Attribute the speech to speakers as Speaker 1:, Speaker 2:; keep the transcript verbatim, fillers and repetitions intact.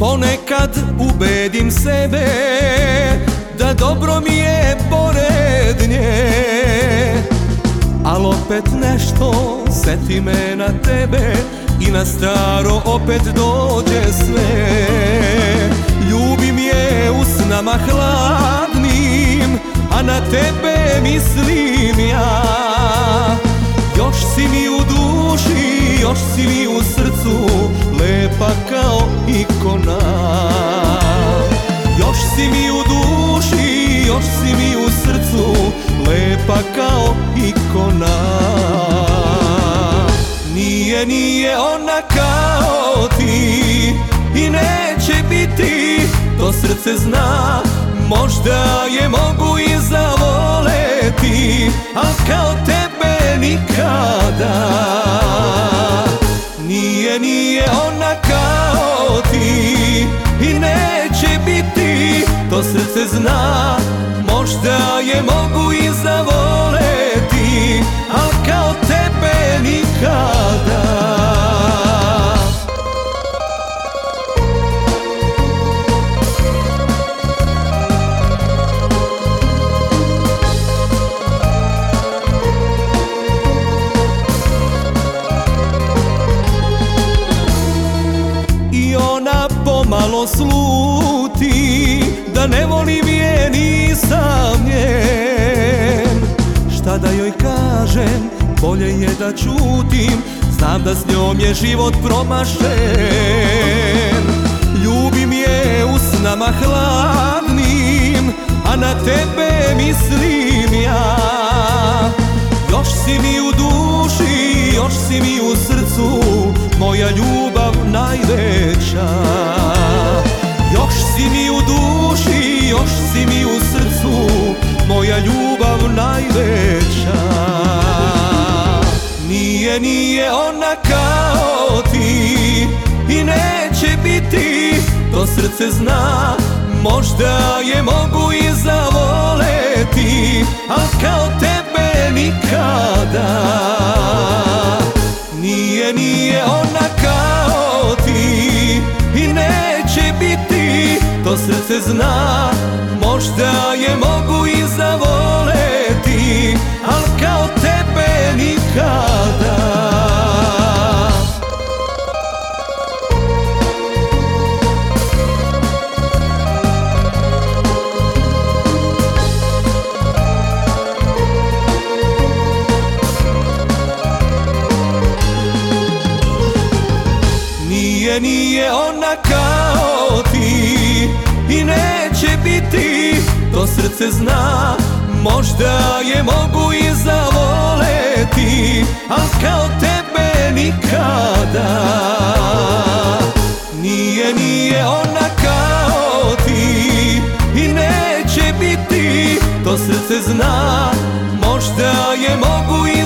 Speaker 1: Ponekad ubedim sebe da dobro mi je pored nje, al opet nešto seti me na tebe i na staro opet dođe sve. Ljubim je u snama hladnim, a na tebe mislim ja. Još si mi u duši, još si mi u srcu, lepa kao ikona. Još si mi u duši, još si mi u srcu, lepa kao ikona. Nije, nije ona kao ti i neće biti, to srce zna, možda je mogu i zavoleti, al kao tebe nikada. Nije, nije ona kao ti i neće biti, to srce zna, možda je mogu i zavoleti, al kao tebe nikada. Pomalo sluti da ne volim je, nisam njen. Šta da joj kažem, bolje je da ćutim, znam da s njom je život promašen. Ljubim je u snama hladnim, a na tebe mislim ja. Još si mi u duši, još si mi u srcu, moja ljubav najveća. Još si mi u duši, još si mi u srcu, moja ljubav najveća. Nije, nije ona kao ti i neće biti, to srce zna, možda je mogu i zavoleti, al kao tebe nikada. Nije, nije ona kao ti i neće biti, to srce zna, možda je mogu i zavoleti, al kao tebe nikada. Nije, nije ona kao ti i neće biti, to srce zna, možda je mogu i zavoleti, al kao tebe nikada. Nije, nije ona kao ti i neće biti, to srce zna, možda je mogu i